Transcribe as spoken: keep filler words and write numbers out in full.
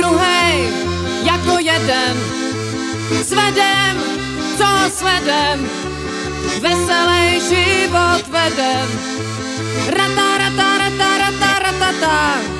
druhej jako jeden. Svedem, co svedem, veselý život vedem. Rata, rata, rata, rata, ratata.